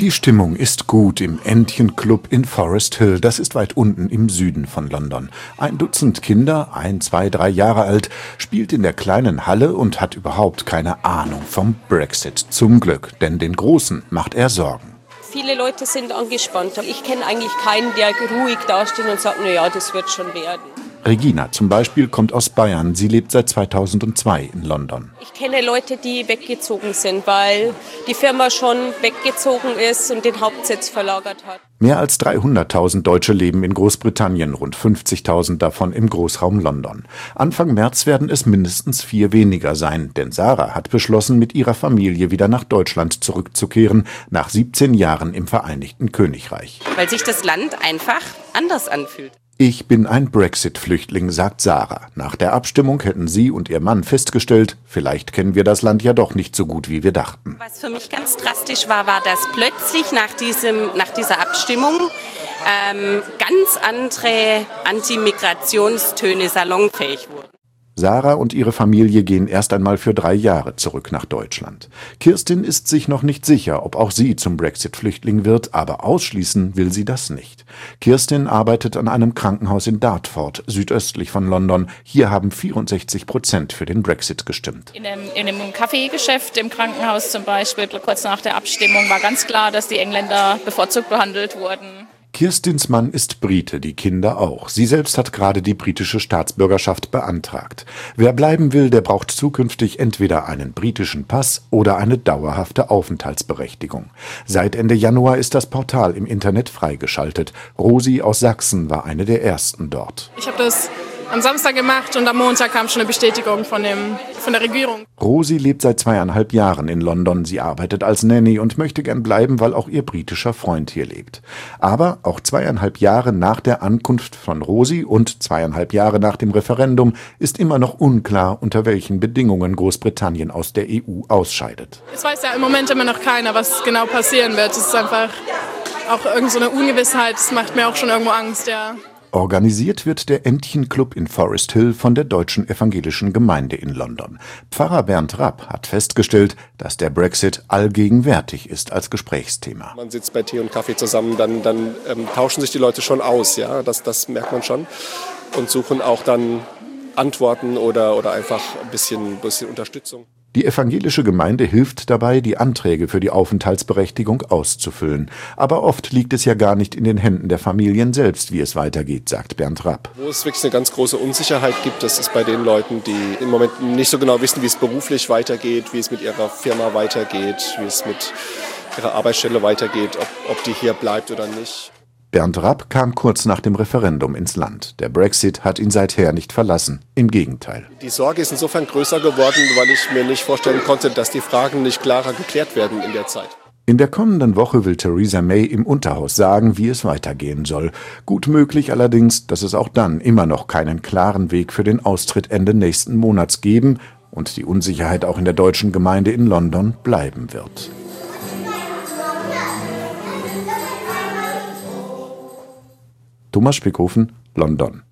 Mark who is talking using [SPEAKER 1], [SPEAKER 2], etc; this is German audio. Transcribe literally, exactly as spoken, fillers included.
[SPEAKER 1] Die Stimmung ist gut im Entchenclub in Forest Hill. Das ist weit unten im Süden von London. Ein Dutzend Kinder, ein, zwei, drei Jahre alt, spielt in der kleinen Halle und hat überhaupt keine Ahnung vom Brexit. Zum Glück, denn den Großen macht er Sorgen.
[SPEAKER 2] Viele Leute sind angespannt. Ich kenne eigentlich keinen, der ruhig dasteht und sagt, na ja, das wird schon werden.
[SPEAKER 1] Regina zum Beispiel kommt aus Bayern. Sie lebt seit zweitausendzwei in London.
[SPEAKER 2] Ich kenne Leute, die weggezogen sind, weil die Firma schon weggezogen ist und den Hauptsitz verlagert hat.
[SPEAKER 1] Mehr als dreihunderttausend Deutsche leben in Großbritannien, rund fünfzigtausend davon im Großraum London. Anfang März werden es mindestens vier weniger sein, denn Sarah hat beschlossen, mit ihrer Familie wieder nach Deutschland zurückzukehren, nach siebzehn Jahren im Vereinigten Königreich.
[SPEAKER 3] Weil sich das Land einfach anders anfühlt.
[SPEAKER 1] Ich bin ein Brexit-Flüchtling, sagt Sarah. Nach der Abstimmung hätten sie und ihr Mann festgestellt, vielleicht kennen wir das Land ja doch nicht so gut, wie wir dachten.
[SPEAKER 3] Was für mich ganz drastisch war, war, dass plötzlich nach, diesem, nach dieser Abstimmung ähm, ganz andere Antimigrationstöne salonfähig wurden.
[SPEAKER 1] Sarah und ihre Familie gehen erst einmal für drei Jahre zurück nach Deutschland. Kirstin ist sich noch nicht sicher, ob auch sie zum Brexit-Flüchtling wird, aber ausschließen will sie das nicht. Kirstin arbeitet an einem Krankenhaus in Dartford, südöstlich von London. Hier haben vierundsechzig Prozent für den Brexit gestimmt.
[SPEAKER 4] In einem, in einem Kaffeegeschäft im Krankenhaus zum Beispiel, kurz nach der Abstimmung, war ganz klar, dass die Engländer bevorzugt behandelt wurden.
[SPEAKER 1] Kirstins Mann ist Brite, die Kinder auch. Sie selbst hat gerade die britische Staatsbürgerschaft beantragt. Wer bleiben will, der braucht zukünftig entweder einen britischen Pass oder eine dauerhafte Aufenthaltsberechtigung. Seit Ende Januar ist das Portal im Internet freigeschaltet. Rosi aus Sachsen war eine der ersten dort.
[SPEAKER 5] Ich habe das am Samstag gemacht und am Montag kam schon eine Bestätigung von, dem, von der Regierung.
[SPEAKER 1] Rosi lebt seit zweieinhalb Jahren in London. Sie arbeitet als Nanny und möchte gern bleiben, weil auch ihr britischer Freund hier lebt. Aber auch zweieinhalb Jahre nach der Ankunft von Rosi und zweieinhalb Jahre nach dem Referendum ist immer noch unklar, unter welchen Bedingungen Großbritannien aus der E U ausscheidet.
[SPEAKER 5] Es weiß ja im Moment immer noch keiner, was genau passieren wird. Es ist einfach auch irgend so eine Ungewissheit. Das macht mir auch schon irgendwo Angst, ja.
[SPEAKER 1] Organisiert wird der Entchenclub in Forest Hill von der Deutschen Evangelischen Gemeinde in London. Pfarrer Bernd Rapp hat festgestellt, dass der Brexit allgegenwärtig ist als Gesprächsthema.
[SPEAKER 6] Man sitzt bei Tee und Kaffee zusammen, dann, dann ähm, tauschen sich die Leute schon aus, ja, das, das merkt man schon. Und suchen auch dann Antworten oder, oder einfach ein bisschen, bisschen Unterstützung.
[SPEAKER 1] Die evangelische Gemeinde hilft dabei, die Anträge für die Aufenthaltsberechtigung auszufüllen. Aber oft liegt es ja gar nicht in den Händen der Familien selbst, wie es weitergeht, sagt Bernd Rapp.
[SPEAKER 6] Wo es wirklich eine ganz große Unsicherheit gibt, das ist bei den Leuten, die im Moment nicht so genau wissen, wie es beruflich weitergeht, wie es mit ihrer Firma weitergeht, wie es mit ihrer Arbeitsstelle weitergeht, ob, ob die hier bleibt oder nicht.
[SPEAKER 1] Bernd Rapp kam kurz nach dem Referendum ins Land. Der Brexit hat ihn seither nicht verlassen. Im Gegenteil.
[SPEAKER 6] Die Sorge ist insofern größer geworden, weil ich mir nicht vorstellen konnte, dass die Fragen nicht klarer geklärt werden in der Zeit.
[SPEAKER 1] In der kommenden Woche will Theresa May im Unterhaus sagen, wie es weitergehen soll. Gut möglich allerdings, dass es auch dann immer noch keinen klaren Weg für den Austritt Ende nächsten Monats geben und die Unsicherheit auch in der deutschen Gemeinde in London bleiben wird. Thomas Spickhofen, London.